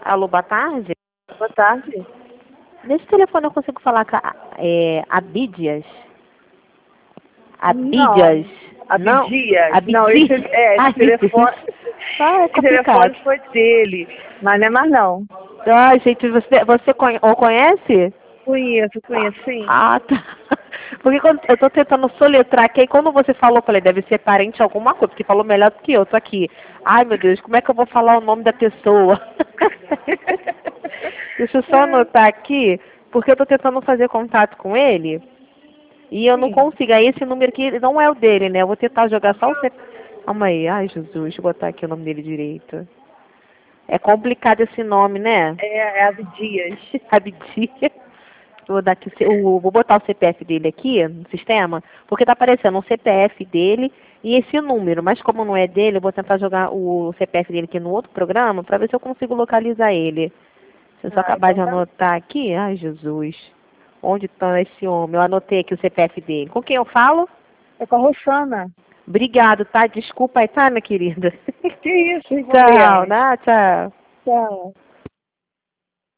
Alô, boa tarde. Boa tarde. Nesse telefone eu consigo falar com a Abídias? Abídias? Não. Abdias. Abdias? Não, esse telefone... Ah, é esse telefone complicado. foi dele, mas não é mais não. Ah, gente, você conhece? Conheço, sim. Ah, tá. Porque quando eu tô tentando soletrar aqui, aí quando você falou, eu falei, deve ser parente de alguma coisa, porque falou melhor do que eu, tô aqui. Ai, meu Deus, como é que eu vou falar o nome da pessoa? Deixa eu só anotar aqui, porque eu tô tentando fazer contato com ele e eu não Sim. consigo. Aí esse número aqui não é o dele, né? Eu vou tentar jogar só o Calma aí, ai Jesus, deixa eu botar aqui o nome dele direito. É complicado esse nome, né? É Abdias. Abdias. Vou dar aqui, vou botar o CPF dele aqui no sistema, porque tá aparecendo o CPF dele e esse número, mas como não é dele, eu vou tentar jogar o CPF dele aqui no outro programa para ver se eu consigo localizar ele. Se eu só acabar de Então tá. anotar aqui, ai Jesus, onde está esse homem? Eu anotei aqui o CPF dele. Com quem eu falo? É com a Roxana. Obrigado, tá? Desculpa aí, tá, minha querida? Que isso, sem Tchau, problema. né? Tchau. Tchau.